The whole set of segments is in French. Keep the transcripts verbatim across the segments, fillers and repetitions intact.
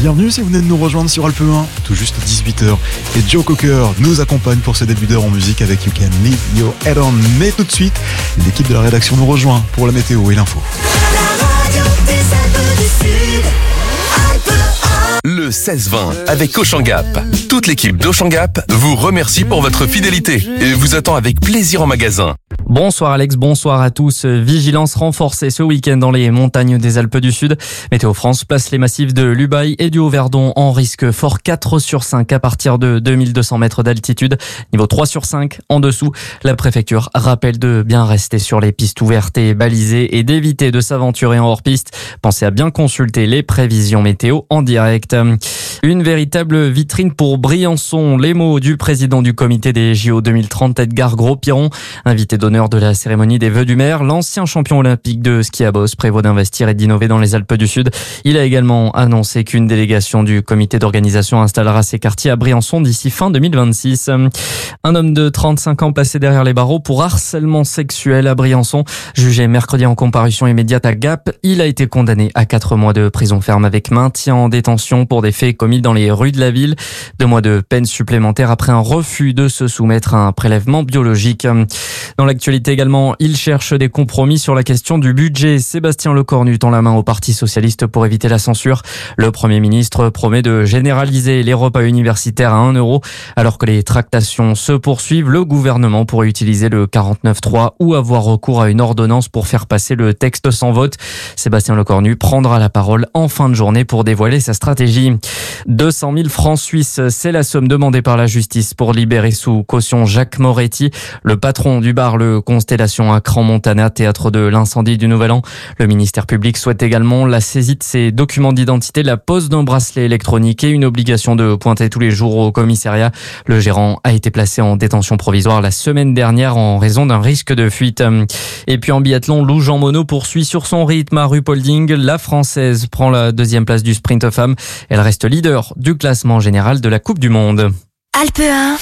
Bienvenue si vous venez de nous rejoindre sur Alpe un, tout juste dix-huit heures. Et Joe Cocker nous accompagne pour ce début d'heure en musique avec You Can Leave Your Head On. Mais tout de suite, l'équipe de la rédaction nous rejoint pour la météo et l'info. Le seize vingt avec Auchan Gap. Toute l'équipe d'Auchan Gap vous remercie pour votre fidélité et vous attend avec plaisir en magasin. Bonsoir Alex, bonsoir à tous. Vigilance renforcée ce week-end dans les montagnes des Alpes du Sud. Météo France place les massifs de l'Ubaye et du Haut-Verdon en risque fort quatre sur cinq à partir de deux mille deux cents mètres d'altitude. Niveau trois sur cinq en dessous. La préfecture rappelle de bien rester sur les pistes ouvertes et balisées et d'éviter de s'aventurer en hors-piste. Pensez à bien consulter les prévisions météo en direct. Une véritable vitrine pour Briançon. Les mots du président du comité des J O deux mille trente, Edgar Gros-Piron, invité d'honneur de la cérémonie des vœux du maire. L'ancien champion olympique de ski à bosse prévoit d'investir et d'innover dans les Alpes du Sud. Il a également annoncé qu'une délégation du comité d'organisation installera ses quartiers à Briançon d'ici fin deux mille vingt-six. Un homme de trente-cinq ans placé derrière les barreaux pour harcèlement sexuel à Briançon. Jugé mercredi en comparution immédiate à Gap, il a été condamné à quatre mois de prison ferme avec maintien en détention pour des faits commis dans les rues de la ville. Deux mois de peine supplémentaire après un refus de se soumettre à un prélèvement biologique. Dans l'actualité également, il cherche des compromis sur la question du budget. Sébastien Lecornu tend la main au Parti socialiste pour éviter la censure. Le Premier ministre promet de généraliser les repas universitaires à un euro. Alors que les tractations se poursuivent, le gouvernement pourrait utiliser le quarante-neuf trois ou avoir recours à une ordonnance pour faire passer le texte sans vote. Sébastien Lecornu prendra la parole en fin de journée pour dévoiler sa stratégie. deux cent mille francs suisses, c'est la somme demandée par la justice pour libérer sous caution Jacques Moretti, le patron du bar Le Constellation à Crans-Montana, théâtre de l'incendie du Nouvel An. Le ministère public souhaite également la saisie de ses documents d'identité, la pose d'un bracelet électronique et une obligation de pointer tous les jours au commissariat. Le gérant a été placé en détention provisoire la semaine dernière en raison d'un risque de fuite. Et puis en biathlon, Lou Jean Monod poursuit sur son rythme à Ruhpolding. La Française prend la deuxième place du sprint femme. Elle reste leader du classement général de la Coupe du Monde. Alpe un,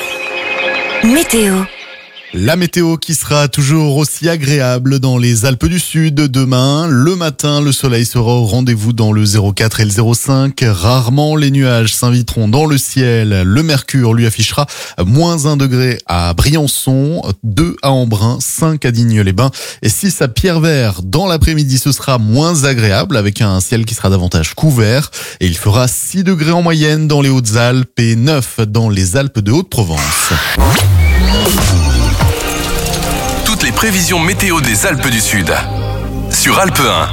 météo. La météo qui sera toujours aussi agréable dans les Alpes du Sud. Demain, le matin, le soleil sera au rendez-vous dans le zéro quatre et le zéro cinq. Rarement, les nuages s'inviteront dans le ciel. Le mercure lui affichera moins un degré à Briançon, deux à Embrun, cinq à Digne-les-Bains et six à Pierrevert. Dans l'après-midi, ce sera moins agréable avec un ciel qui sera davantage couvert. Et il fera six degrés en moyenne dans les Hautes-Alpes et neuf dans les Alpes de Haute-Provence. Toutes les prévisions météo des Alpes du Sud sur Alpe un.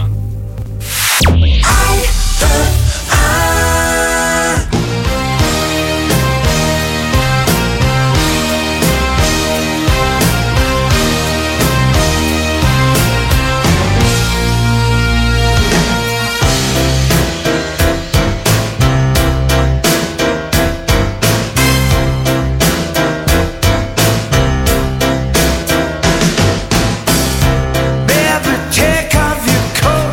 Take off your coat.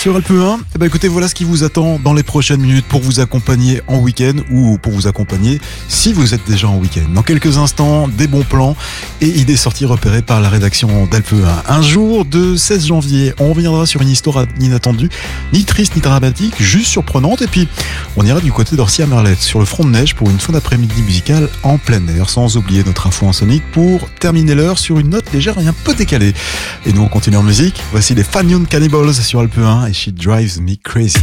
sur Alpe un. Eh ben écoutez, voilà ce qui vous attend dans les prochaines minutes pour vous accompagner en week-end ou pour vous accompagner si vous êtes déjà en week-end. Dans quelques instants, des bons plans et idées sorties repérées par la rédaction d'Alpe un. Un jour de seize janvier, on reviendra sur une histoire inattendue, ni triste ni dramatique, juste surprenante. Et puis, on ira du côté d'Orcy à Merlette, sur le front de neige pour une fin d'après-midi musicale en plein air, sans oublier notre info insonique pour terminer l'heure sur une note légère et un peu décalée. Et nous, on continue en musique. Voici les Fanion Cannibals sur Alpe un et She Drives Me Crazy.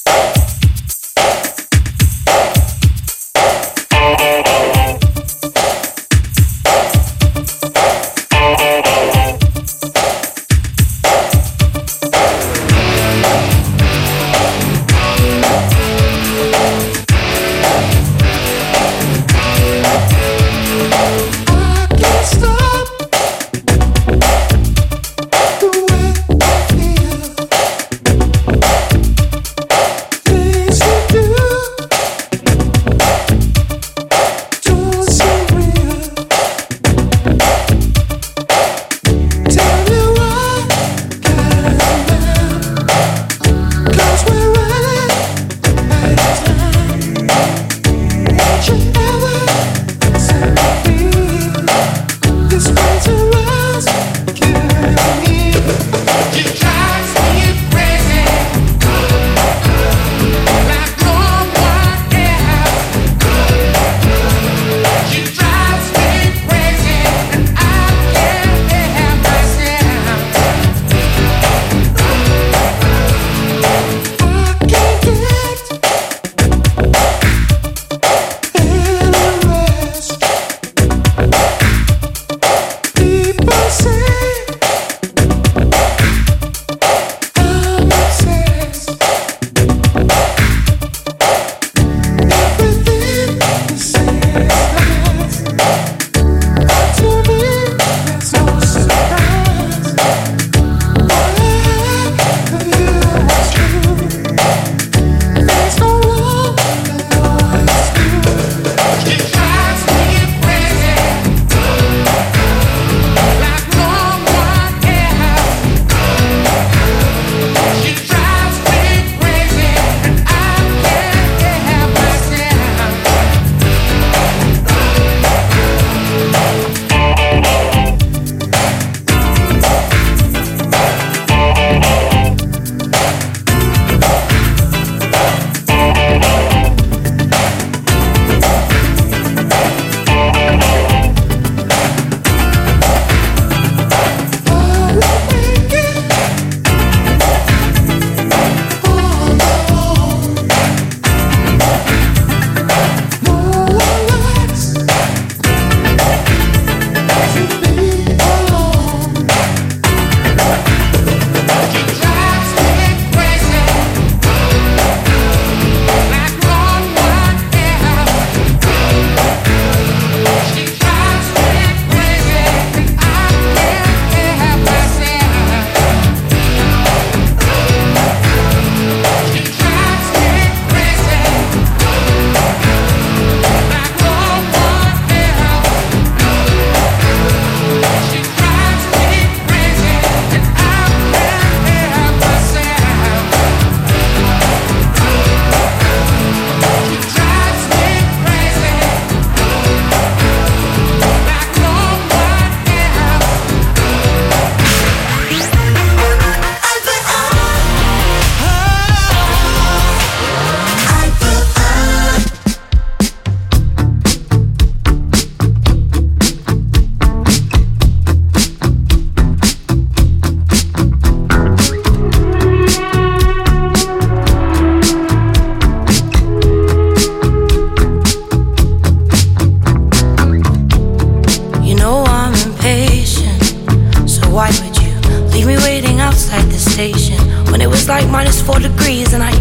four degrees and I,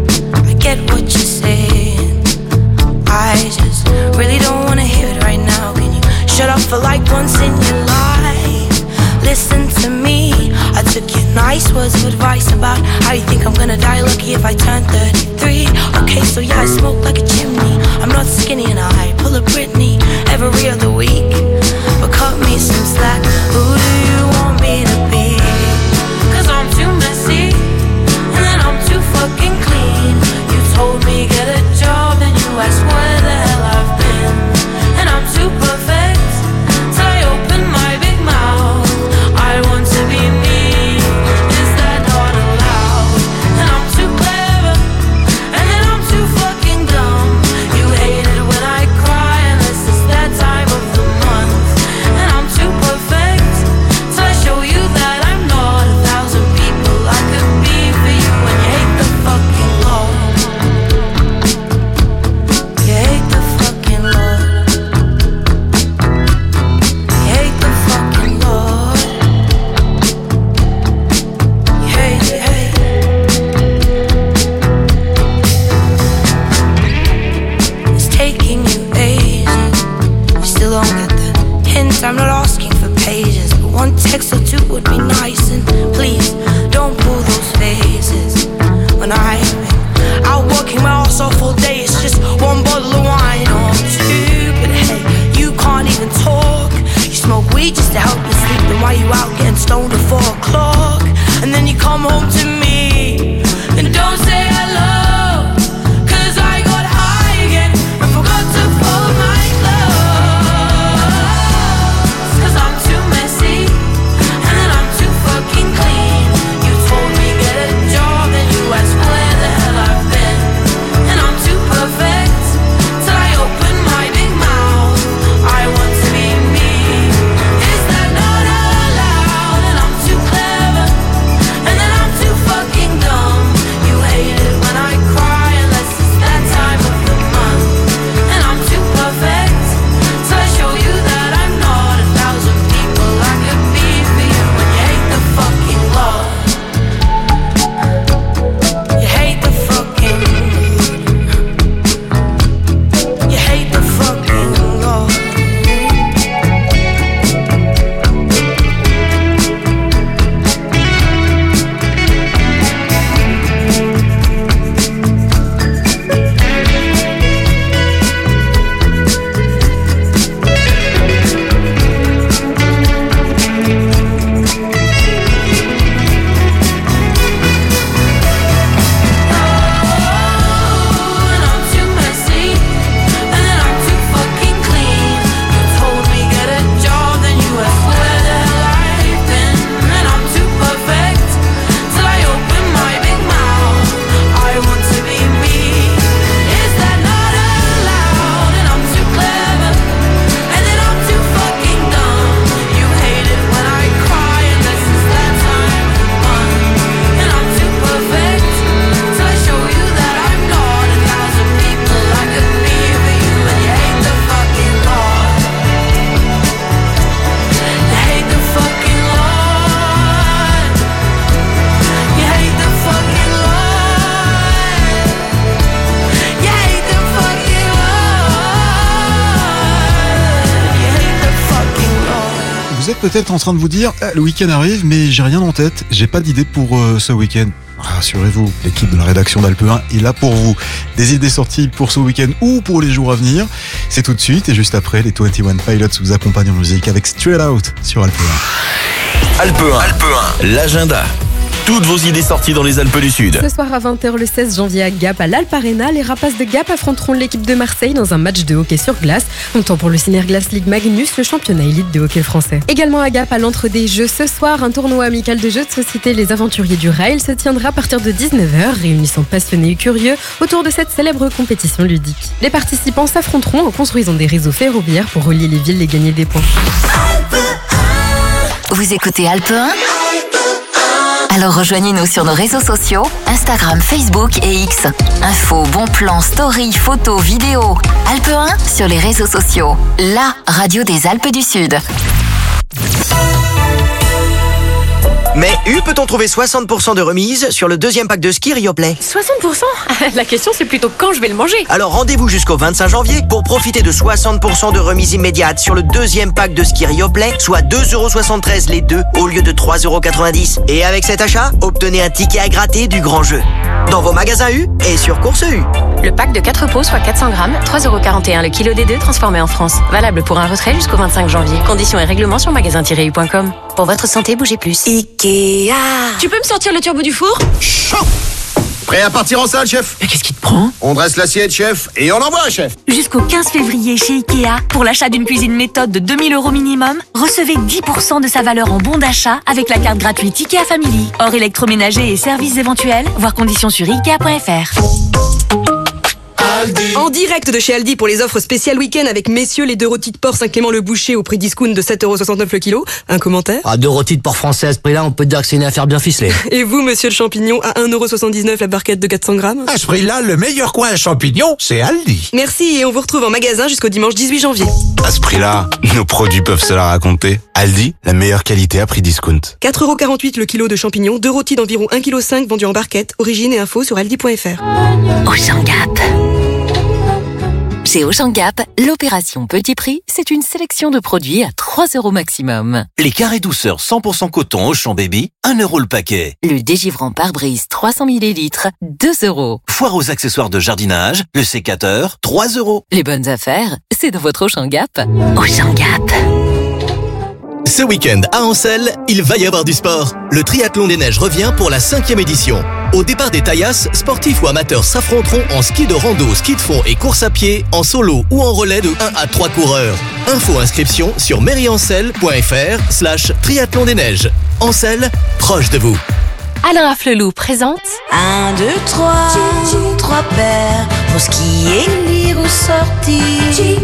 I get what you're saying. I just really don't wanna hear it right now. Can you shut up for like once in your life? Listen to me, I took your nice words of advice about how you think I'm gonna die lucky if I turn thirty-three. Okay, so yeah, I smoke like a chimney. I'm not skinny and I pull a Britney every other week. But cut me some slack, who do you want me to be? Cause I'm too messy, and then come home to me. And don't say hello, cause I got high again and forgot to fold my clothes. Cause I'm too messy and then I'm too fucking clean. You told me get a job and you asked where the hell I've been. And I'm too perfect till I open my big mouth. I want to be me. Is that not allowed? And I'm too clever and then I'm too fucking dumb. You hate it when I cry unless it's that time of the month. And I'm too perfect till I show you that I'm not a thousand people I could be for you. When you hate the fucking law, you hate the fucking, you hate the fucking law. And I'm too messy and then I'm too fucking clean. You told me get a job, then you asked where the hell I've been. And I'm too perfect till I open my big mouth. I want to be me. Is that not allowed? And I'm too clever and then I'm too fucking dumb. You hate it when I cry unless it's that time of the month. And I'm too perfect till I show you that I'm not a thousand people I could be for you. And you hate the fucking law. You hate the fucking law. You hate the fucking law. You hate the fucking law. You hate the fucking law. Vous êtes peut-être en train de vous dire, ah, le week-end arrive, mais j'ai rien en tête, j'ai pas d'idée pour euh, ce week-end. Rassurez-vous, l'équipe de la rédaction d'Alpe un est là pour vous. Des idées sorties pour ce week-end ou pour les jours à venir, c'est tout de suite, et juste après, les vingt et un Pilots vous accompagnent en musique avec Straight Out sur Alpe un. Alpe un, Alpe un, l'agenda. Toutes vos idées sorties dans les Alpes du Sud. Ce soir à vingt heures le seize janvier à Gap, à l'Alpe Arena, les Rapaces de Gap affronteront l'équipe de Marseille dans un match de hockey sur glace. Comptant pour le Synerglace League Magnus, le championnat élite de hockey français. Également à Gap, à l'Entre des Jeux, ce soir, un tournoi amical de jeux de société Les Aventuriers du Rail se tiendra à partir de dix-neuf heures, réunissant passionnés et curieux autour de cette célèbre compétition ludique. Les participants s'affronteront en construisant des réseaux ferroviaires pour relier les villes et gagner des points. Vous écoutez Alpe un? Alors rejoignez-nous sur nos réseaux sociaux, Instagram, Facebook et X. Infos, bons plans, stories, photos, vidéos. Alpe un sur les réseaux sociaux. La radio des Alpes du Sud. Mais U, peut-on trouver soixante pour cent de remise sur le deuxième pack de ski Rioplay? soixante pour cent? La question c'est plutôt quand je vais le manger. Alors rendez-vous jusqu'au vingt-cinq janvier pour profiter de soixante pour cent de remise immédiate sur le deuxième pack de ski Rioplay, soit deux euros soixante-treize les deux au lieu de trois euros quatre-vingt-dix. Et avec cet achat, obtenez un ticket à gratter du grand jeu. Dans vos magasins U et sur Course U. Le pack de quatre pots, soit quatre cents grammes, trois euros quarante et un le kilo des deux transformé en France. Valable pour un retrait jusqu'au vingt-cinq janvier. Conditions et règlements sur magasin tiret u point com. Pour votre santé, bougez plus. Ikea. Tu peux me sortir le turbo du four? Chaud! Prêt à partir en salle, chef? Mais qu'est-ce qui te prend? On dresse l'assiette, chef, et on envoie, chef. Jusqu'au quinze février chez Ikea, pour l'achat d'une cuisine méthode de deux mille euros minimum, recevez dix pour cent de sa valeur en bon d'achat avec la carte gratuite Ikea Family. Hors électroménager et services éventuels, voir conditions sur ikea point f r. En direct de chez Aldi pour les offres spéciales week-end avec messieurs les deux rôtis de porc Saint-Clément-le-Boucher au prix discount de sept euros soixante-neuf le kilo. Un commentaire? Ah, deux rôtis de porc français à ce prix-là, on peut dire que c'est une affaire bien ficelée. Et vous, monsieur le champignon, à un euro soixante-dix-neuf la barquette de quatre cents grammes? À ce prix-là, le meilleur coin à champignons, c'est Aldi. Merci, et on vous retrouve en magasin jusqu'au dimanche dix-huit janvier. À ce prix-là, nos produits peuvent se la raconter. Aldi, la meilleure qualité à prix discount. quatre euros quarante-huit le kilo de champignons, deux rôtis d'environ un virgule cinq kilos vendus en barquette. Origine et info sur aldi point f r. Auchan Gap. Chez Auchan Gap, l'opération Petit Prix, c'est une sélection de produits à trois euros maximum. Les carrés douceur cent pour cent coton Auchan Baby, un euro le paquet. Le dégivrant pare-brise trois cents millilitres, deux euros. Foire aux accessoires de jardinage, le sécateur, trois euros. Les bonnes affaires, c'est dans votre Auchan Gap. Auchan Gap. Ce week-end à Ancel, il va y avoir du sport. Le triathlon des neiges revient pour la cinquième édition. Au départ des Taillasses, sportifs ou amateurs s'affronteront en ski de rando, ski de fond et course à pied, en solo ou en relais de un à trois coureurs. Info inscription sur mairie-ancel.fr slash triathlon des neiges. Ancel, proche de vous. Alain Afflelou présente Un, deux, trois, trois paires pour skier, lire ou sortir,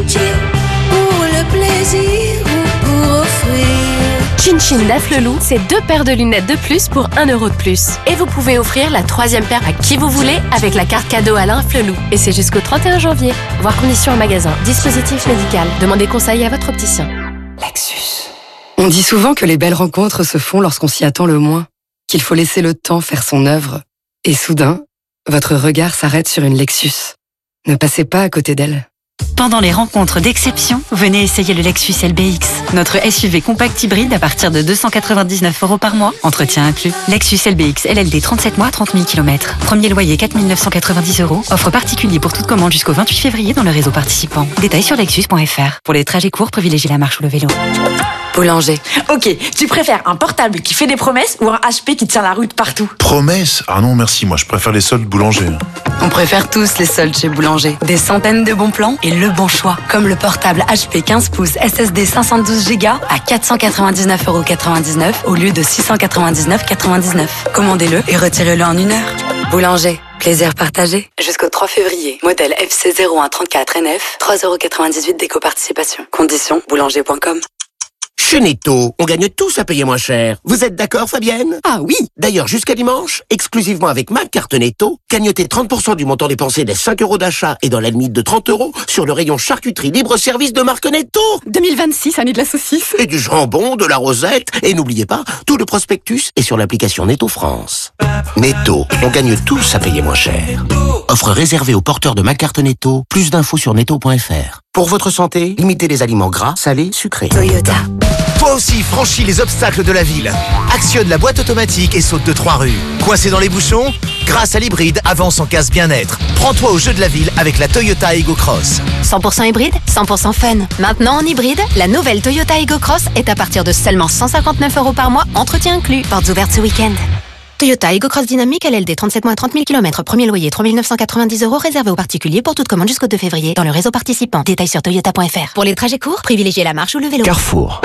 pour le plaisir ou pour offrir. Chin Chin d'Afflelou, c'est deux paires de lunettes de plus pour un euro de plus. Et vous pouvez offrir la troisième paire à qui vous voulez avec la carte cadeau Alain Afflelou. Et c'est jusqu'au trente et un janvier. Voir conditions en magasin. Dispositif médical. Demandez conseil à votre opticien. Lexus. On dit souvent que les belles rencontres se font lorsqu'on s'y attend le moins, qu'il faut laisser le temps faire son œuvre. Et soudain, votre regard s'arrête sur une Lexus. Ne passez pas à côté d'elle. Pendant les rencontres d'exception, venez essayer le Lexus L B X. Notre S U V compact hybride à partir de deux cent quatre-vingt-dix-neuf euros par mois, entretien inclus. Lexus L B X L L D trente-sept mois, trente mille kilomètres. Premier loyer quatre mille neuf cent quatre-vingt-dix euros. Offre particulier pour toute commande jusqu'au vingt-huit février dans le réseau participant. Détails sur lexus point f r. Pour les trajets courts, privilégiez la marche ou le vélo. Boulanger. Ok, tu préfères un portable qui fait des promesses ou un H P qui tient la route partout? Promesses? Ah non merci, moi je préfère les soldes Boulanger. On préfère tous les soldes chez Boulanger. Des centaines de bons plans et le bon choix. Comme le portable H P quinze pouces S S D cinq cent douze giga à quatre cent quatre-vingt-dix-neuf euros quatre-vingt-dix-neuf au lieu de six cent quatre-vingt-dix-neuf euros quatre-vingt-dix-neuf. Commandez-le et retirez-le en une heure. Boulanger. Plaisir partagé. Jusqu'au trois février. Modèle F C zéro un trente-quatre N F. trois euros quatre-vingt-dix-huit d'éco-participation. Conditions boulanger point com. Chez Netto, on gagne tous à payer moins cher. Vous êtes d'accord, Fabienne? Ah oui. D'ailleurs, jusqu'à dimanche, exclusivement avec ma carte Netto, gagnotez trente pour cent du montant dépensé des cinq euros d'achat et dans la limite de trente euros sur le rayon charcuterie libre-service de marque Netto. deux mille vingt-six, année de la saucisse. Et du jambon, de la rosette. Et n'oubliez pas, tout le prospectus est sur l'application Netto France. Netto, on gagne tous à payer moins cher. Offre réservée aux porteurs de ma carte Netto. Plus d'infos sur netto point f r. Pour votre santé, limitez les aliments gras, salés, sucrés. Toyota. Toi aussi, franchis les obstacles de la ville. Actionne la boîte automatique et saute de trois rues. Coincé dans les bouchons? Grâce à l'hybride, avance en casse bien-être. Prends-toi au jeu de la ville avec la Toyota Ego Cross. cent pour cent hybride, cent pour cent fun. Maintenant en hybride, la nouvelle Toyota Ego Cross est à partir de seulement cent cinquante-neuf euros par mois, entretien inclus. Portes ouvertes ce week-end. Toyota Ego Cross Dynamique L L D trente-sept mois, trente mille kilomètres. Premier loyer trois mille neuf cent quatre-vingt-dix euros réservé aux particuliers pour toute commande jusqu'au deux février dans le réseau participant. Détails sur toyota point f r. Pour les trajets courts, privilégiez la marche ou le vélo. Carrefour.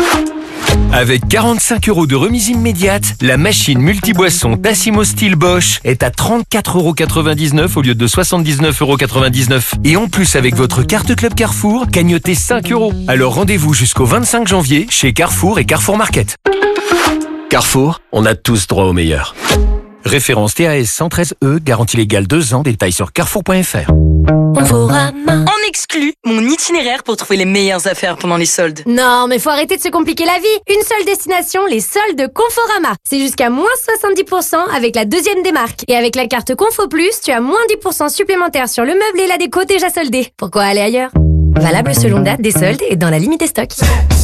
Avec quarante-cinq euros de remise immédiate, la machine multiboisson Tassimo Steel Bosch est à trente-quatre euros quatre-vingt-dix-neuf au lieu de soixante-dix-neuf euros quatre-vingt-dix-neuf. Et en plus, avec votre carte Club Carrefour, gagnotez cinq euros. Alors rendez-vous jusqu'au vingt-cinq janvier chez Carrefour et Carrefour Market. Carrefour, on a tous droit au meilleur. Référence T A S cent treize E, garantie légale deux ans, détails sur carrefour point f r. On exclut mon itinéraire pour trouver les meilleures affaires pendant les soldes. Non, mais faut arrêter de se compliquer la vie. Une seule destination, les soldes Conforama. C'est jusqu'à moins soixante-dix pour cent avec la deuxième démarque. Et avec la carte Confo Plus, tu as moins dix pour cent supplémentaires sur le meuble et la déco déjà soldés. Pourquoi aller ailleurs? Valable selon date des soldes et dans la limite des stocks.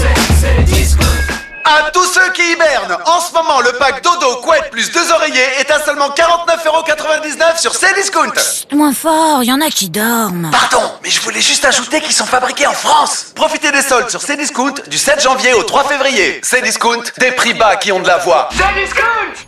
À tous ceux qui hibernent, en ce moment, le pack Dodo Couette plus deux oreillers est à seulement quarante-neuf euros quatre-vingt-dix-neuf sur Cdiscount. Moins fort, il y en a qui dorment. Pardon, mais je voulais juste ajouter qu'ils sont fabriqués en France. Profitez des soldes sur Cdiscount du sept janvier au trois février. Cdiscount, des prix bas qui ont de la voix. Cdiscount.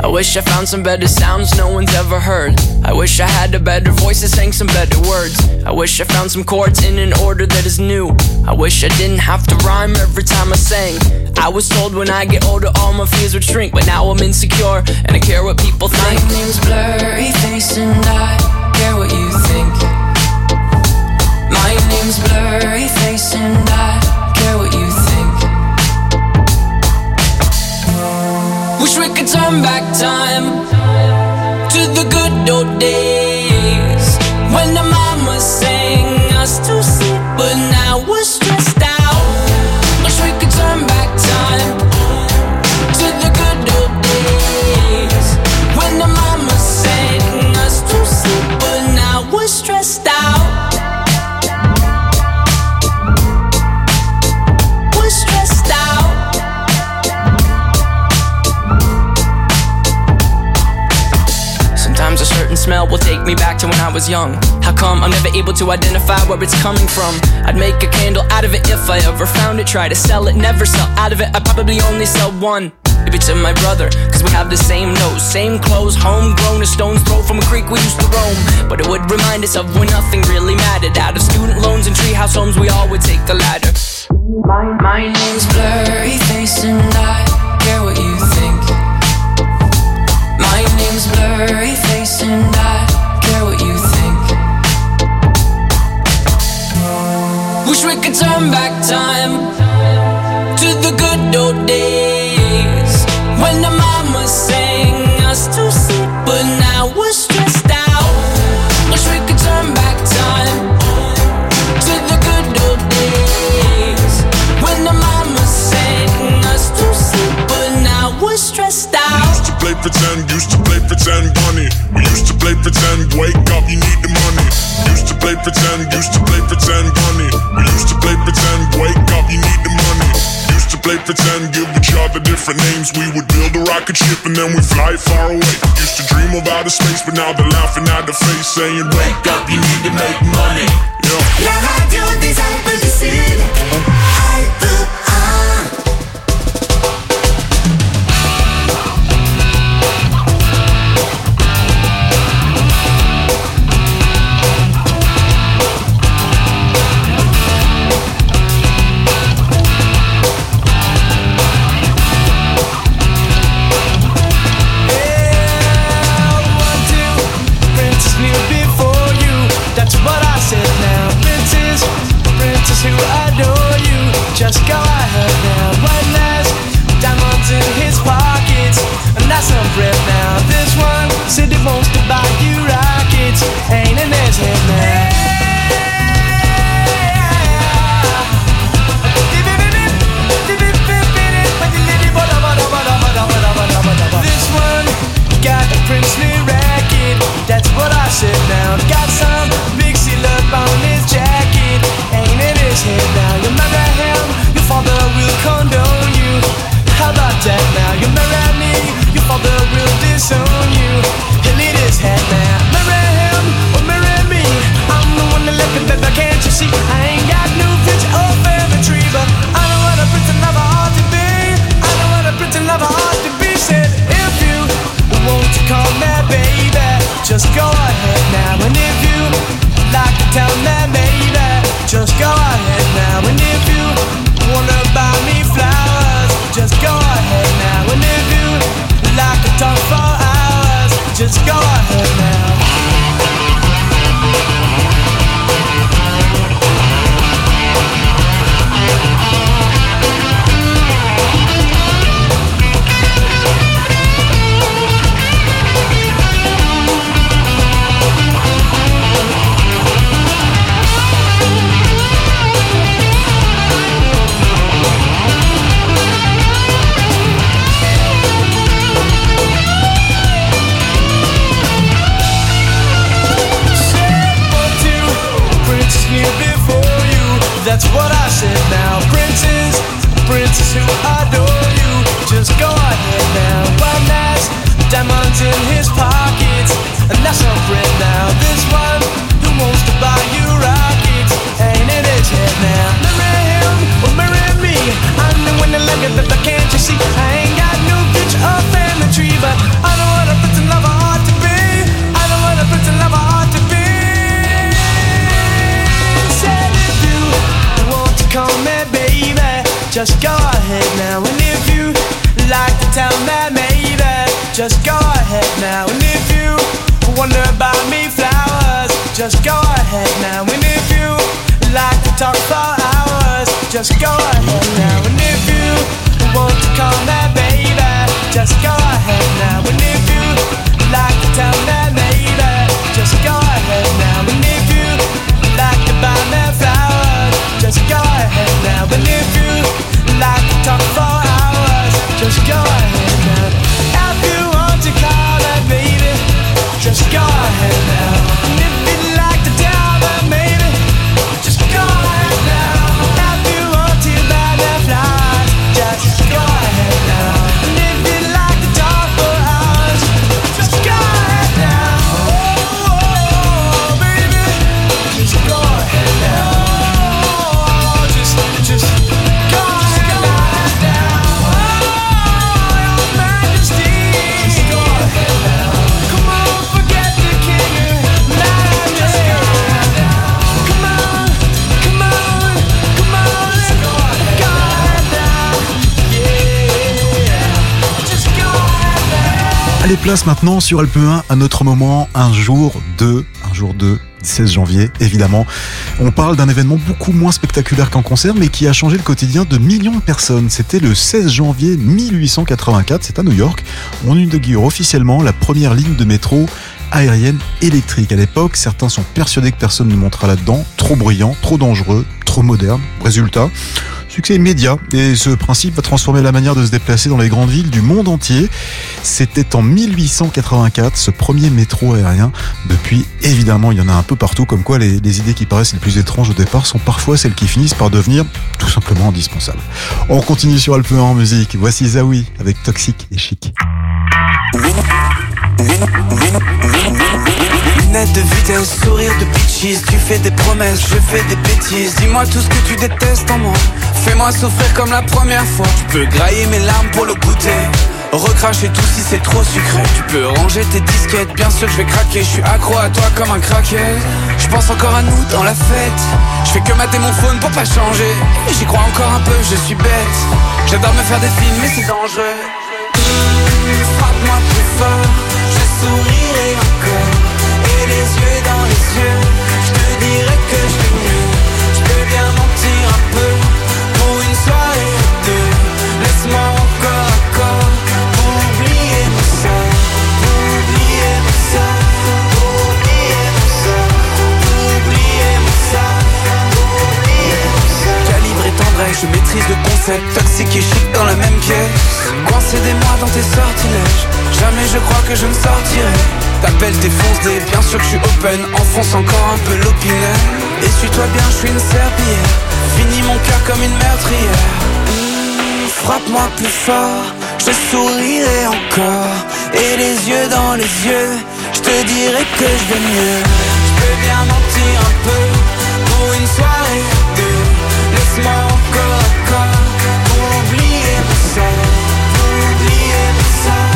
wish I found some better sounds no one's ever heard. I wish I had a better voice that sang some better words. I wish I found some chords in an order that is new. I wish I didn't have to rhyme every time I sang. I was told when I get older all my fears would shrink, but now I'm insecure and I care what people think. My name's Blurry Face and I care what you think. My name's Blurry Face and I care what you think. Wish we could turn back time to the good old days when the mama sang us to sleep, but now we're stressed out. Wish we could turn back time to the good old days when the mama sang us to sleep, but now we're stressed out. We're stressed out. Sometimes a certain smell will take me back to when I was young. How come I'm never able to identify where it's coming from? I'd make a candle out of it if I ever found it. Try to sell it, never sell out of it. I'd probably only sell one. Maybe to my brother, cause we have the same nose, same clothes, homegrown, a stone's throw from a creek we used to roam. But it would remind us of when nothing really mattered. Out of student loans and treehouse homes, we all would take the ladder. My, my name's Blurry Face and I care what you think. My name's Blurry Face and I care what you think. Wish we could turn back time to the good old days when the mama sang us to sleep, but now we're stressed out. Wish we could turn back time to the good old days when the mama sang us to sleep, but now we're stressed out. Used to play pretend, used to play pretend, bunny. We used to play pretend, wake up, you need the money. Used to play pretend, used to play pretend, bunny. We used to play pretend, wake up, you need the money. Used to play pretend, give each other different names. We would build a rocket ship and then we fly far away. Used to dream of outer space, but now they're laughing at the face, saying, wake up, you need to make money. Yeah. La radio des Alpes du Sud, Alpes un. Who adore you, just go ahead now. One has diamonds in his pockets, and that's some bread now. This one said he wants to buy you rockets, ain't in his head now. This one got a princely racket, that's what I said now. Got some big seal up on his jacket, ain't in his head now. You marry him, your father will condone you. How about that now? You marry me, your father will disown you. He'll eat his head now. Marry him or marry me, I'm the one that left it, baby, can't you see? I ain't got no future or family tree, but I know what a pretty lover ought to be. I know what a pretty lover ought to be. Said if you want to call me baby, just go ahead now. And if you like to tell me maybe, just go ahead now. And if you wanna buy me flowers, just go ahead now. And if you like to talk for hours, just go ahead now. that maybe, just go ahead now. And if you wonder about me flowers, just go ahead now. And if you like to talk for hours, just go ahead now. And if you want to call that baby, just go ahead now. And if you like to tell that maybe, just go ahead now. And if you like to buy me flowers, just go ahead now. And if you like to talk for hours, just go ahead now. If you want to call that baby, just go ahead now. And if you'd like to tell that maybe, just go ahead now. If you want to buy me flowers, just go ahead now. And if you'd like to talk for hours, just go ahead now. Oh, oh, baby, just go ahead now. Oh, just, just go ahead now. Oh, your majesty, just go ahead now. Come on, forget the king and majesty. Come on, come on, come on, let's go ahead now. Yeah, just go ahead now. Allez, place maintenant sur Alpe un, un autre moment, un jour de, un jour de seize janvier, évidemment. On parle d'un événement beaucoup moins spectaculaire qu'en concert, mais qui a changé le quotidien de millions de personnes. C'était le seize janvier mille huit cent quatre-vingt-quatre, c'est à New York. On inaugure officiellement la première ligne de métro aérienne électrique. À l'époque, certains sont persuadés que personne ne montera là-dedans. Trop bruyant, trop dangereux, trop moderne. Résultat, succès immédiat. Et ce principe va transformer la manière de se déplacer dans les grandes villes du monde entier. C'était en mille huit cent quatre-vingt-quatre, ce premier métro aérien. Depuis, évidemment, il y en a un peu partout, comme quoi les, les idées qui paraissent les plus étranges au départ sont parfois celles qui finissent par devenir tout simplement indispensables. On continue sur Alpe un en musique. Voici Zawi avec Toxic et Chic. Lunettes de vitesse, sourire de bitches. Tu fais des promesses, je fais des bêtises. Dis-moi tout ce que tu détestes en moi. Fais-moi souffrir comme la première fois. Tu peux grailler mes larmes pour le goûter. Recracher tout si c'est trop sucré. Tu peux ranger tes disquettes, bien sûr que je vais craquer. Je suis accro à toi comme un craquet. Je pense encore à nous dans la fête. Je fais que mater mon phone pour pas changer. J'y crois encore un peu, je suis bête. J'adore me faire des films mais c'est dangereux. Mmh, frappe-moi plus fort, je sourirai encore. Et les yeux dans les yeux, je te dirai que je vais mieux. Je peux bien mentir un peu, pour une soirée ou deux. Laisse-moi encore à corps, pour oublier mon sort. Pour oublier mon sort, pour oublier mon sort. Pour oublier mon sort, pour oublier mon sort. Calibre et tendresse, je maîtrise le concept. Toxique et chic dans la même pièce. Coincé des mois dans tes sortilèges. Jamais je crois que je me sortirai. T'appelles, t'effonces des, bien sûr que je suis open. Enfonce encore un peu l'opinel. Essuie-toi bien, je suis une serpillière. Finis mon cœur comme une meurtrière. Mmh, frappe-moi plus fort, je sourirai encore. Et les yeux dans les yeux, je te dirai que je vais mieux. Je peux bien mentir un peu, pour une soirée ou deux. Laisse-moi encore à corps, pour oublier mon sort. Pour oublier mon sort.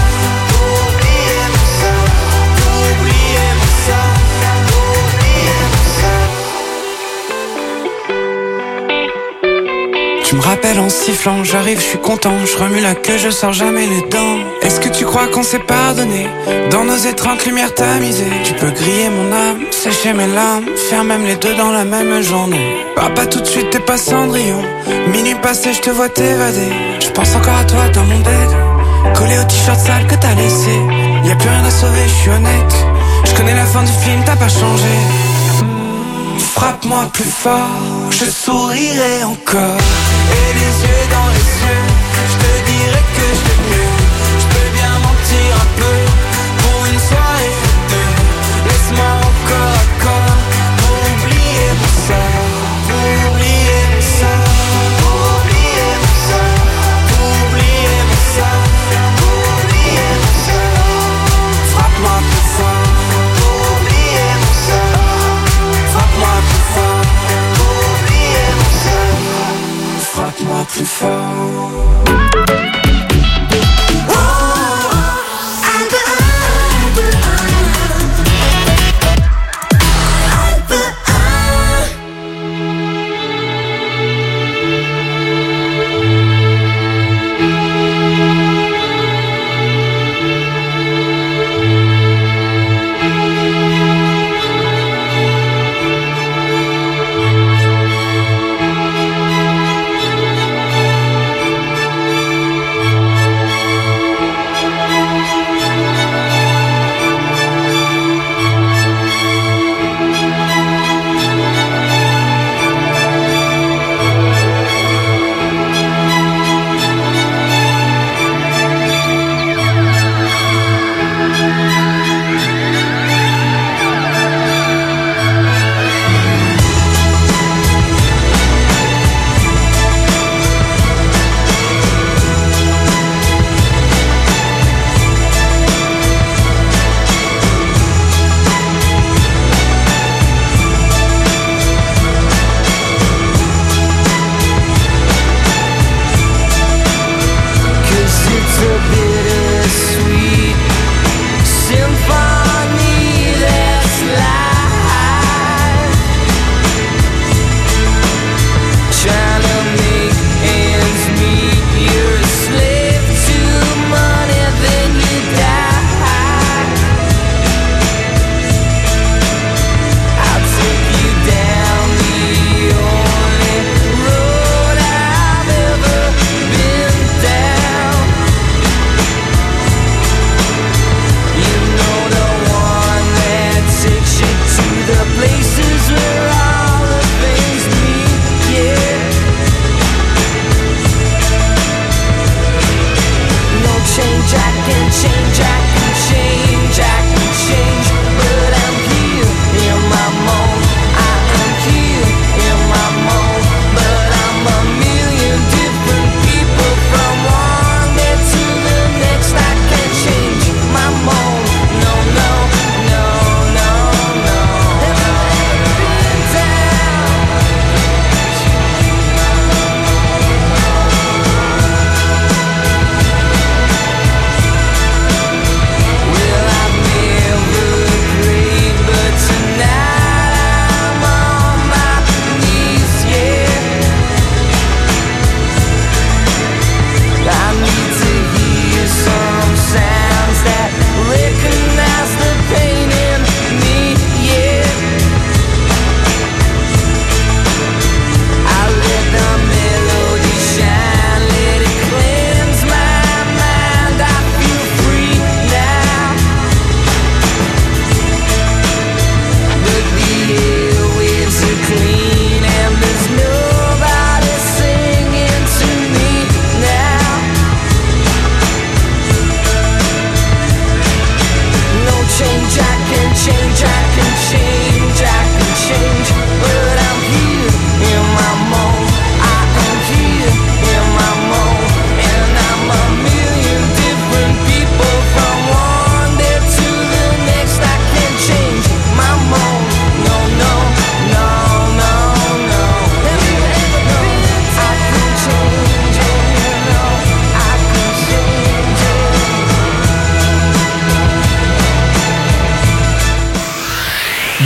Tu me rappelles en sifflant, j'arrive, je suis content. Je remue la queue, je sors jamais les dents. Est-ce que tu crois qu'on s'est pardonné? Dans nos étreintes lumières tamisées. Tu peux griller mon âme, sécher mes larmes, faire même les deux dans la même journée. Pars pas tout de suite, t'es pas Cendrillon. Minuit passé, je te vois t'évader. Je pense encore à toi dans mon bed, collé au t-shirt sale que t'as laissé. Y'a plus rien à sauver, je suis honnête. Je connais la fin du film, t'as pas changé. Frappe-moi plus fort, je sourirai encore. Et les yeux dans les yeux, je te dirai que je vais mieux. Je peux bien mentir un peu, pour une soirée ou deux. Laisse-moi encore à corps, pour oublier mon sort. Pour oublier mon sort. Pour oublier mon sort. Pour oublier mon sort. Pour oublier mon sort. Frappe-moi plus fort, pour oublier mon sort. Frappe-moi plus fort, pour oublier mon sort. Frappe-moi plus fort.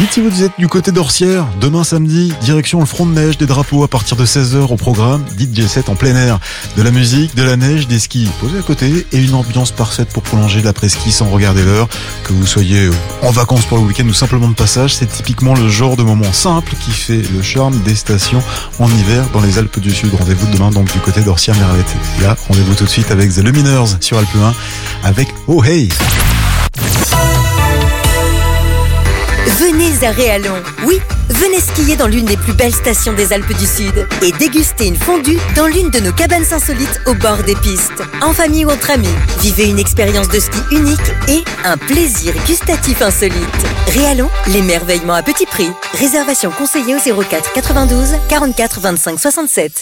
Si vous êtes du côté d'Orsières, demain samedi, direction le front de neige, des drapeaux à partir de seize heures au programme, D J set en plein air, de la musique, de la neige, des skis posés à côté et une ambiance parfaite pour prolonger l'après-ski sans regarder l'heure. Que vous soyez en vacances pour le week-end ou simplement de passage, c'est typiquement le genre de moment simple qui fait le charme des stations en hiver dans les Alpes du Sud. Rendez-vous demain donc du côté d'Orsières-Merlette. Et là, rendez-vous tout de suite avec The Luminers sur Alpe un avec Oh Hey. Venez à Réalon. Oui, venez skier dans l'une des plus belles stations des Alpes du Sud et déguster une fondue dans l'une de nos cabanes insolites au bord des pistes. En famille ou entre amis, vivez une expérience de ski unique et un plaisir gustatif insolite. Réalon, l'émerveillement à petit prix. Réservation conseillée au zéro quatre quatre-vingt-douze quarante-quatre vingt-cinq soixante-sept.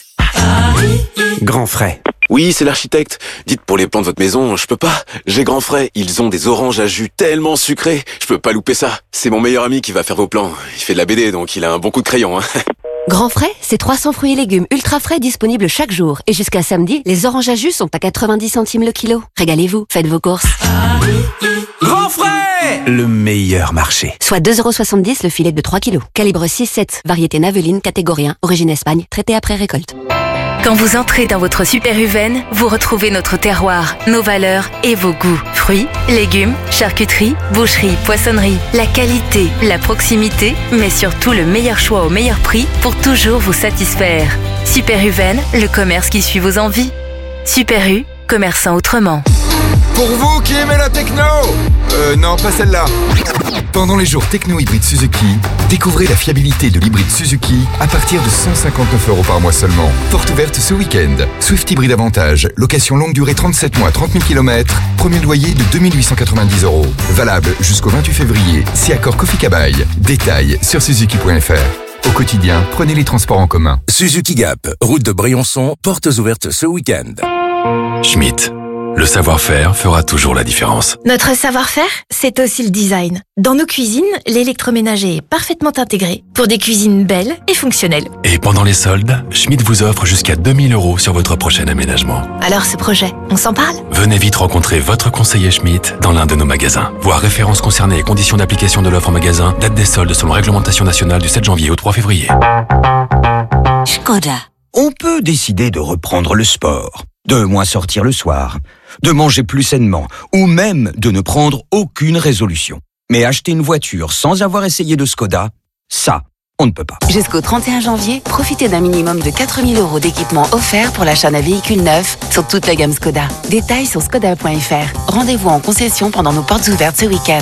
Grand Frais. Oui, c'est l'architecte. Dites, pour les plans de votre maison, je peux pas. J'ai Grand Frais. Ils ont des oranges à jus tellement sucrés. Je peux pas louper ça. C'est mon meilleur ami qui va faire vos plans. Il fait de la B D, donc il a un bon coup de crayon. Hein. Grand Frais, c'est trois cents fruits et légumes ultra frais disponibles chaque jour. Et jusqu'à samedi, les oranges à jus sont à quatre-vingt-dix centimes le kilo. Régalez-vous, faites vos courses. Grand Frais, le meilleur marché. Soit deux euros soixante-dix le filet de trois kilos. Calibre six sept, variété Naveline, catégorie un, origine Espagne, traité après récolte. Quand vous entrez dans votre Super Uven, vous retrouvez notre terroir, nos valeurs et vos goûts. Fruits, légumes, charcuterie, boucherie, poissonnerie. La qualité, la proximité, mais surtout le meilleur choix au meilleur prix pour toujours vous satisfaire. Super Uven, le commerce qui suit vos envies. Super U, commerçant autrement. Pour vous qui aimez la techno, euh, non, pas celle-là. Pendant les jours techno-hybride Suzuki, découvrez la fiabilité de l'hybride Suzuki à partir de cent cinquante-neuf euros par mois seulement. Porte ouverte ce week-end. Swift Hybrid Avantage, location longue durée trente-sept mois, trente mille kilomètres, premier loyer de deux mille huit cent quatre-vingt-dix euros. Valable jusqu'au vingt-huit février, si accord Kofi Kabaï. Détails sur suzuki point f r. Au quotidien, prenez les transports en commun. Suzuki Gap, route de Briançon, portes ouvertes ce week-end. Schmitt. Le savoir-faire fera toujours la différence. Notre savoir-faire, c'est aussi le design. Dans nos cuisines, l'électroménager est parfaitement intégré pour des cuisines belles et fonctionnelles. Et pendant les soldes, Schmitt vous offre jusqu'à deux mille euros sur votre prochain aménagement. Alors ce projet, on s'en parle ? Venez vite rencontrer votre conseiller Schmitt dans l'un de nos magasins. Voir références concernées et conditions d'application de l'offre en magasin, date des soldes selon réglementation nationale du sept janvier au trois février. Škoda. On peut décider de reprendre le sport, de moins sortir le soir, de manger plus sainement, ou même de ne prendre aucune résolution. Mais acheter une voiture sans avoir essayé de Škoda, ça, on ne peut pas. Jusqu'au trente et un janvier, profitez d'un minimum de quatre mille euros d'équipement offert pour l'achat d'un véhicule neuf sur toute la gamme Škoda. Détails sur škoda point f r. Rendez-vous en concession pendant nos portes ouvertes ce week-end.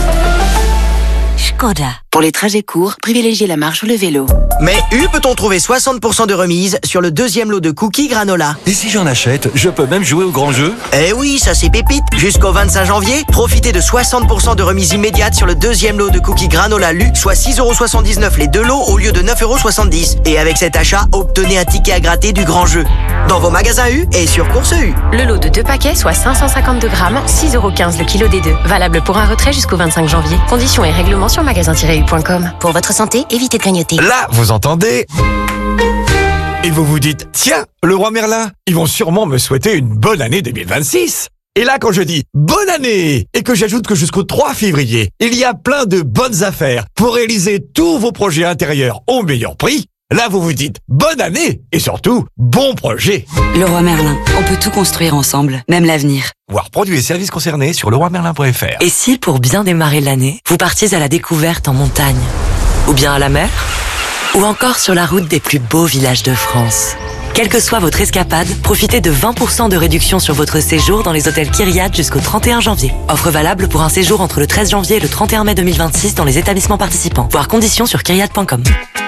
Škoda. Pour les trajets courts, privilégiez la marche ou le vélo. Mais U peut-on trouver soixante pour cent de remise sur le deuxième lot de cookies granola. Et si j'en achète, je peux même jouer au grand jeu? Eh oui, ça c'est pépite. Jusqu'au vingt-cinq janvier, profitez de soixante pour cent de remise immédiate sur le deuxième lot de cookies granola Lu, soit six euros soixante-dix-neuf les deux lots au lieu de neuf euros soixante-dix. Et avec cet achat, obtenez un ticket à gratter du grand jeu. Dans vos magasins U et sur Course U. Le lot de deux paquets, soit cinq cent cinquante-deux grammes, six euros quinze le kilo des deux. Valable pour un retrait jusqu'au vingt-cinq janvier. Conditions et règlements sur magasin tiret u point com. Pour votre santé, évitez de grignoter. Là, vous entendez? Et vous vous dites, tiens, le roi Merlin, ils vont sûrement me souhaiter une bonne année deux mille vingt-six. Et là, quand je dis bonne année et que j'ajoute que jusqu'au trois février, il y a plein de bonnes affaires pour réaliser tous vos projets intérieurs au meilleur prix, là, vous vous dites bonne année et surtout bon projet. Le roi Merlin, on peut tout construire ensemble, même l'avenir. Voir produits et services concernés sur le roi merlin point f r. Et si, pour bien démarrer l'année, vous partiez à la découverte en montagne? Ou bien à la mer? Ou encore sur la route des plus beaux villages de France? Quelle que soit votre escapade, profitez de vingt pour cent de réduction sur votre séjour dans les hôtels Kyriat jusqu'au trente et un janvier. Offre valable pour un séjour entre le treize janvier et le trente et un mai deux mille vingt-six dans les établissements participants. Voir conditions sur kyriat point com.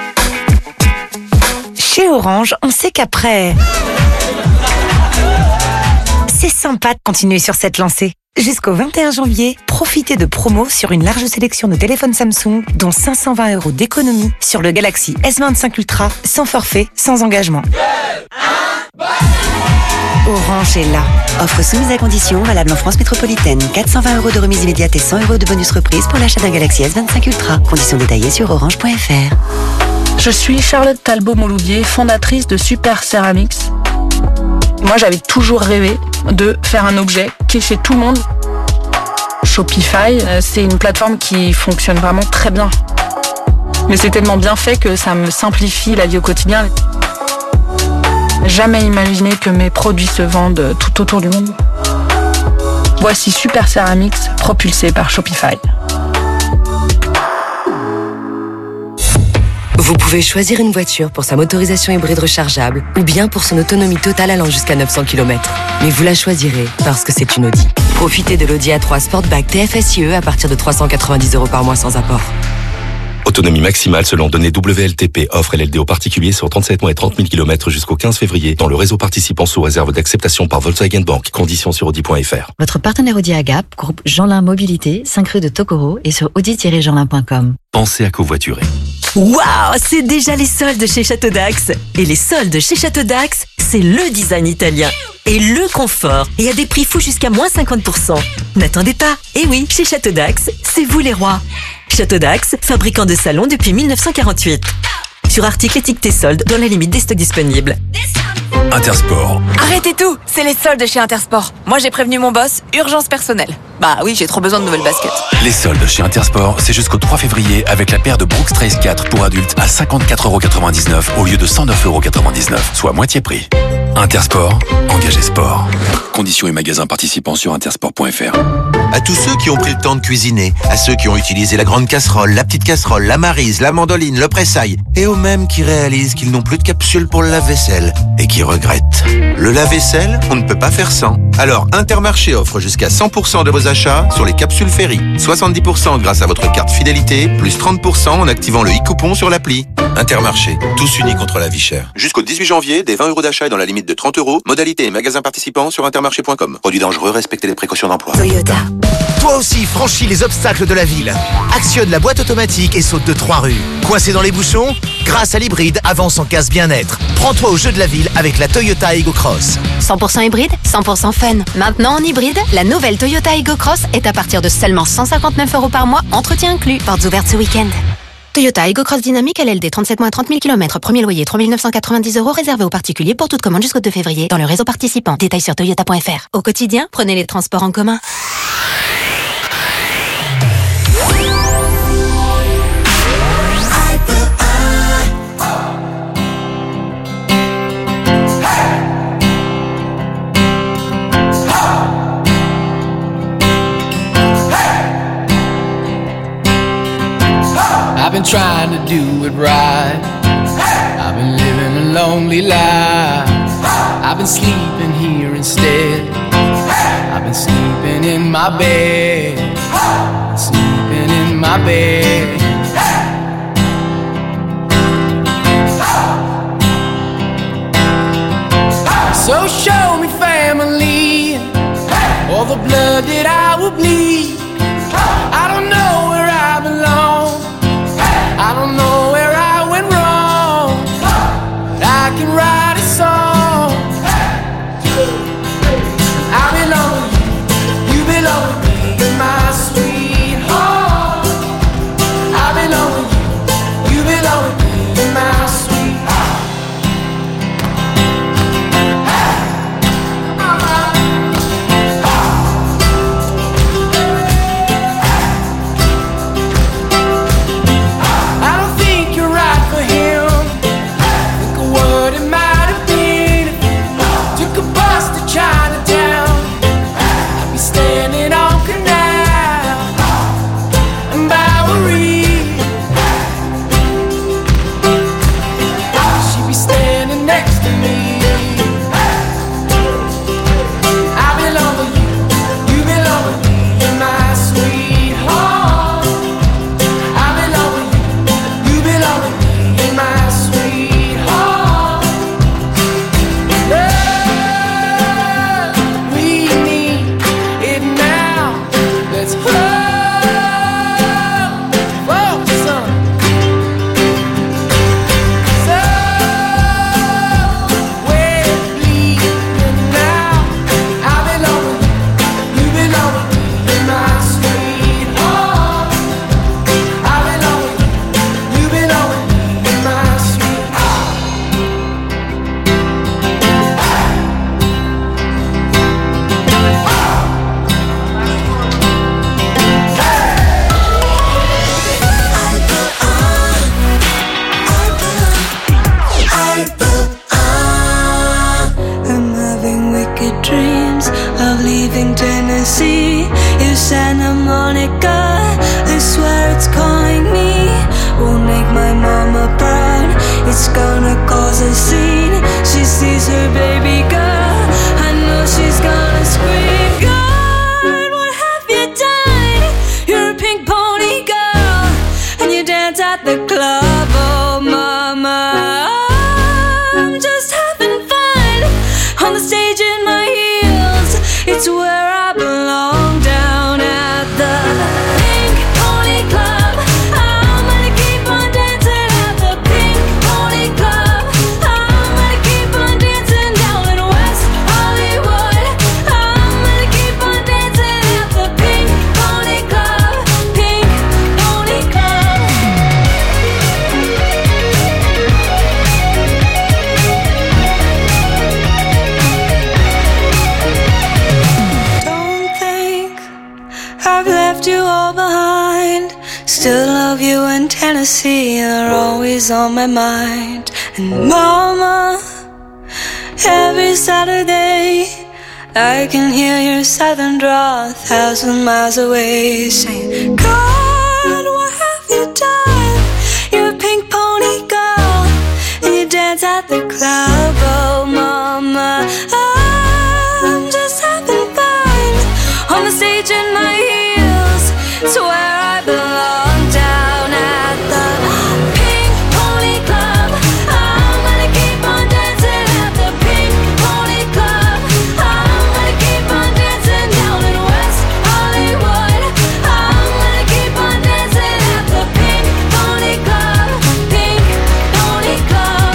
Chez Orange, on sait qu'après... C'est sympa de continuer sur cette lancée. Jusqu'au vingt et un janvier, profitez de promos sur une large sélection de téléphones Samsung, dont cinq cent vingt euros d'économie sur le Galaxy S vingt-cinq Ultra, sans forfait, sans engagement. Orange est là. Offre soumise à condition, valable en France métropolitaine. quatre cent vingt euros de remise immédiate et cent euros de bonus reprise pour l'achat d'un Galaxy S vingt-cinq Ultra. Conditions détaillées sur orange point f r. Je suis Charlotte Talbot-Moulouvier, fondatrice de Super Ceramics. Moi, j'avais toujours rêvé de faire un objet qui est chez tout le monde. Shopify, c'est une plateforme qui fonctionne vraiment très bien. Mais c'est tellement bien fait que ça me simplifie la vie au quotidien. Jamais imaginé que mes produits se vendent tout autour du monde. Voici Super Ceramics, propulsé par Shopify. Vous pouvez choisir une voiture pour sa motorisation hybride rechargeable ou bien pour son autonomie totale allant jusqu'à neuf cents kilomètres. Mais vous la choisirez parce que c'est une Audi. Profitez de l'Audi A trois Sportback T F S I E à partir de trois cent quatre-vingt-dix euros par mois sans apport. Autonomie maximale selon données W L T P. Offre L L D aux particuliers sur trente-sept mois et trente mille kilomètres jusqu'au quinze février dans le réseau participant sous réserve d'acceptation par Volkswagen Bank. Conditions sur audi point f r. Votre partenaire Audi Agap, groupe Jeanlin Mobilité, cinq rue de Tokoro et sur audi tiret jeanlin point com. Pensez à covoiturer. Waouh, c'est déjà les soldes chez Château d'Axe. Et les soldes chez Château d'Axe, c'est le design italien et le confort. Et à des prix fous jusqu'à moins cinquante pour cent. N'attendez pas. Et oui, chez Château d'Axe, c'est vous les rois. Château d'Axe, fabricant de salons depuis mille neuf cent quarante-huit. Sur articles étiquetés soldes dans la limite des stocks disponibles. Intersport. Arrêtez tout, c'est les soldes chez Intersport. Moi j'ai prévenu mon boss, urgence personnelle. Bah oui, j'ai trop besoin de nouvelles baskets. Les soldes chez Intersport, c'est jusqu'au trois février avec la paire de Brooks Trace quatre pour adultes à cinquante-quatre euros quatre-vingt-dix-neuf au lieu de cent neuf euros quatre-vingt-dix-neuf, soit moitié prix. Intersport, engagé sport. Conditions et magasins participants sur intersport point f r. À tous ceux qui ont pris le temps de cuisiner, à ceux qui ont utilisé la grande casserole, la petite casserole, la maryse, la mandoline, le pressail, et aux mêmes qui réalisent qu'ils n'ont plus de capsule pour le lave-vaisselle et qui regrettent. Le lave-vaisselle, on ne peut pas faire sans. Alors Intermarché offre jusqu'à cent pour cent de vos achats sur les capsules Ferry. soixante-dix pour cent grâce à votre carte fidélité, plus trente pour cent en activant le e-coupon sur l'appli. Intermarché, tous unis contre la vie chère. Jusqu'au dix-huit janvier, des vingt euros d'achat et dans la limite de trente euros. Modalité et magasins participants sur intermarché point com. Produit dangereux, respectez les précautions d'emploi. Toyota. Toi aussi, franchis les obstacles de la ville. Actionne la boîte automatique et saute de trois rues. Coincé dans les bouchons? Grâce à l'hybride, avance en casse bien-être. Prends-toi au jeu de la ville avec la Toyota Ego Cross. cent pour cent hybride, cent pour cent fun. Maintenant en hybride, la nouvelle Toyota Ego Cross est à partir de seulement cent cinquante-neuf euros par mois, entretien inclus. Portes ouvertes ce week-end. Toyota Ego Cross Dynamique L L D, trente-sept mois, trente mille kilomètres, premier loyer trois mille neuf cent quatre-vingt-dix euros, réservé aux particuliers pour toute commande jusqu'au deux février dans le réseau participant. Détails sur toyota point f r. Au quotidien, prenez les transports en commun. I've been trying to do it right. I've been living a lonely life. I've been sleeping here instead. I've been sleeping in my bed. Sleeping in my bed. So show me family, all the blood that I will bleed. I don't know where I belong. I don't know where I went wrong. I can write a song. I belong with you, you belong with me, you're my sweetheart. I belong with you, you belong with me, you're my sweetheart. hasn't seen. She sees her baby girl, I know she's gonna scream. God, what have you done? You're a pink pony girl, and you dance at the club. Oh mama, I'm just having fun on the stage in my heels. It's where I belong, down at the Pink Pony Club. I'm gonna keep on dancing at the Pink Pony Club. I'm gonna keep on dancing down in West Hollywood. I'm gonna keep on dancing at the Pink Pony Club. Pink Pony Club. Don't think I've left you all behind. Still love you in Tennessee, you're always on my mind. And mama, every Saturday I can hear your southern drawl a thousand miles away, saying, God, what have you done? You're a pink pony girl, and you dance at the club. Oh mama, I'm just having fun on the stage in my heels. It's where I belong, down at the Pink Pony Club. I'm gonna keep on dancing at the Pink Pony Club. I'm gonna keep on dancing down in West Hollywood. I'm gonna keep on dancing at the Pink Pony Club. Pink Pony Club.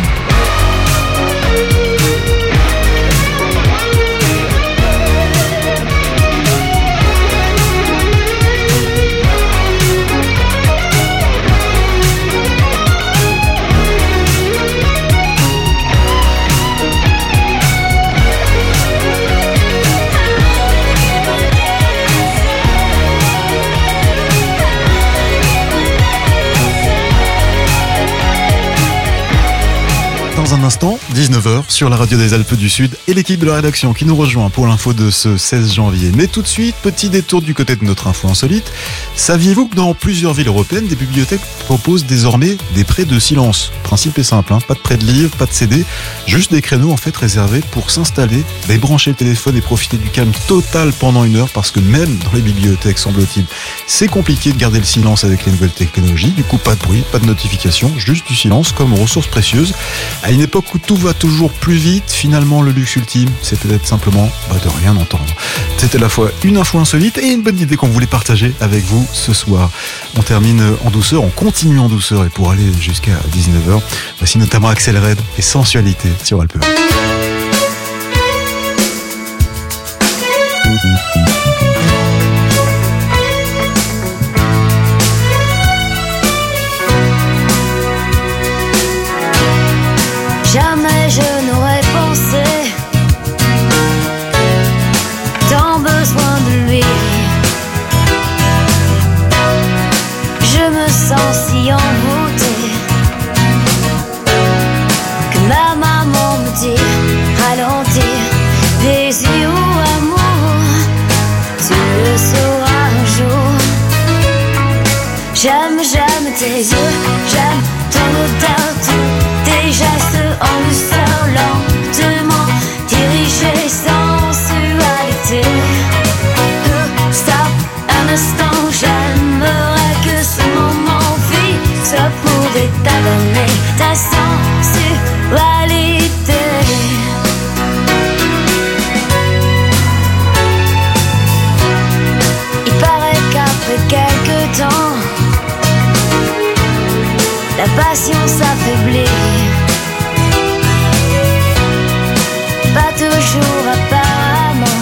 Dans un instant, dix-neuf heures, sur la radio des Alpes du Sud et l'équipe de la rédaction qui nous rejoint pour l'info de ce seize janvier. Mais tout de suite, petit détour du côté de notre info insolite. Saviez-vous que dans plusieurs villes européennes, des bibliothèques proposent désormais des prêts de silence? Le principe est simple, hein, pas de prêt de livres, pas de C D, juste des créneaux en fait réservés pour s'installer, débrancher le téléphone et profiter du calme total pendant une heure, parce que même dans les bibliothèques, semble-t-il, c'est compliqué de garder le silence avec les nouvelles technologies. Du coup, pas de bruit, pas de notification, juste du silence comme ressource précieuse. À une époque où tout va toujours plus vite, finalement le luxe ultime, c'est peut-être simplement bah, de rien entendre. C'était à la fois une info insolite et une bonne idée qu'on voulait partager avec vous ce soir. On termine en douceur, on continue en douceur, et pour aller jusqu'à dix-neuf heures, voici notamment Axel Red et Sensualité sur Alpes. Jamais je n'aurais pensé tant besoin de lui. Je me sens si envoûtée que ma maman me dit ralentir. Désir ou amour, tu le sauras un jour. J'aime, j'aime tes yeux, j'aime ton odeur, tous tes gestes en douceur, lentement dirigés, sensualité. Euh, Stop un instant, j'aimerais que ce moment fixe pour détalonner ta sensualité. Il paraît qu'après quelques temps, la passion s'affaiblit. Pas toujours apparemment.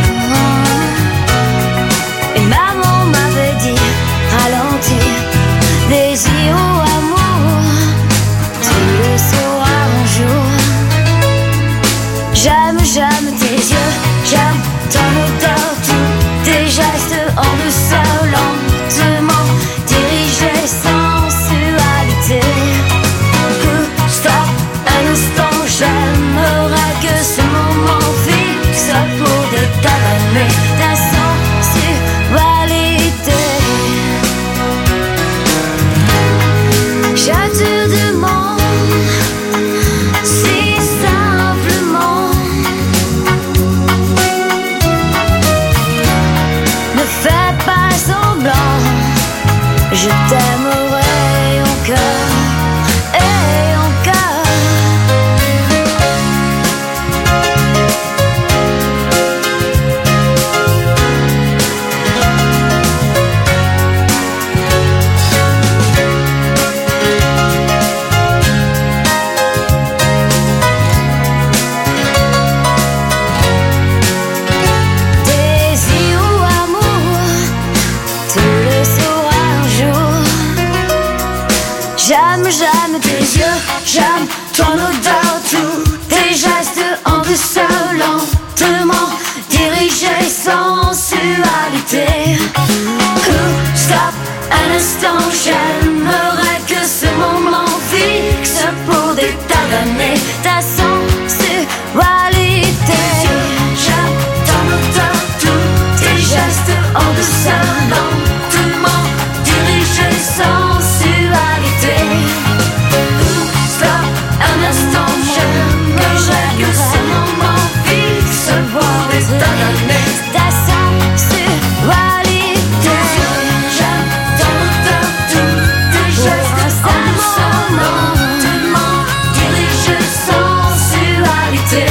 Et maman m'avait dit ralentir. Désir ou amour, tu le sauras un jour. J'aime, j'aime tes yeux, j'aime ton odeur, tous tes gestes en douceur, lentement dirigés, sensualité. sexualité. Ouh, stop, un instant, j'aimerais que ce moment fixe pour des tas d'années ta sensualité. J'attends de tous tes gestes en douceur, lentement dirigés sensualité. Ouh, stop, un instant, j'aimerais que ce moment fixe voir des tas d'années ta sensualité. J'attends de tous tes gestes en douceur, lentement dirigés sensualité.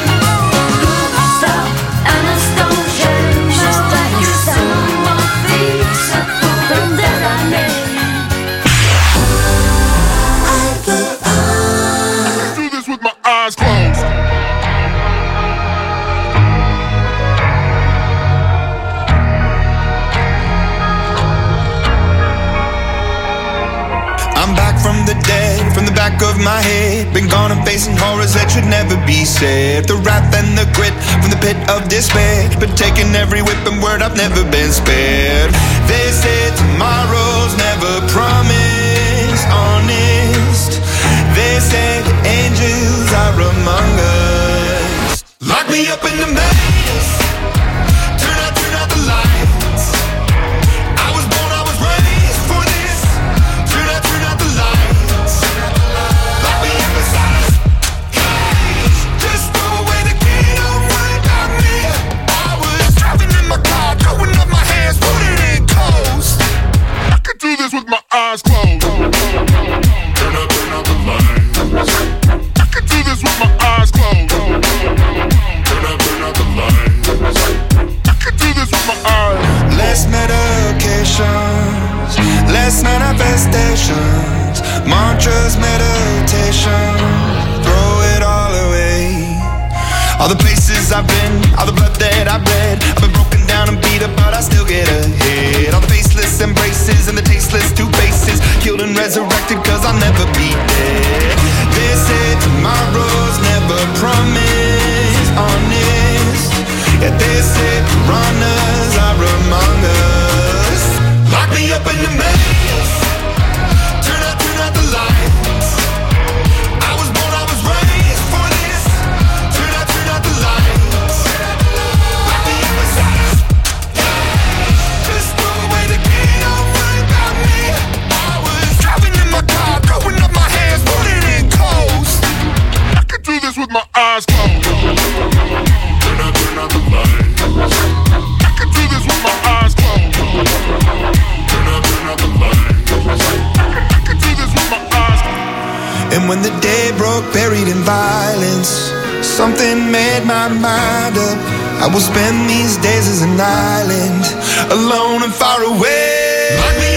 Back of my head, been gone and facing horrors that should never be said. The wrath and the grit from the pit of despair, been taking every whip and word, I've never been spared. They said tomorrow's never promised, honest. They said the angels are among us. Lock me up in the maze, turn out, turn out the lights. I was born, I was raised for this. Turn out, turn out the lights. Do this with my eyes closed. Turn up, turn up the lights. I can do this with my eyes closed. Turn up, turn up the lights. I can do this with my eyes. Less medications, less manifestations, mantras, meditation. Throw it all away. All the places I've been, all the blood that I've bled. I've been broken down and beat up, but I still get ahead. All the faceless embraces and the tasteless two faces, killed and resurrected, cause I'll never be dead. They said tomorrow's never promised, honest. Yeah, they said piranhas are among us. Lock me up in the maze, turn out, turn out the lights. I was born, I was raised for this. Turn out, turn out the lights. Lock me up inside. Just throw away the key, don't worry about me. I was driving in my car, throwing up my hands, putting in coast. I can do this with my eyes closed. Turn out, turn out the lights. I can do this with my eyes closed. Turn out, turn out the lights. I can do this with my eyes closed. And when the day broke, buried in violence, something made my mind up. I will spend these days as an island, alone and far away. Lock me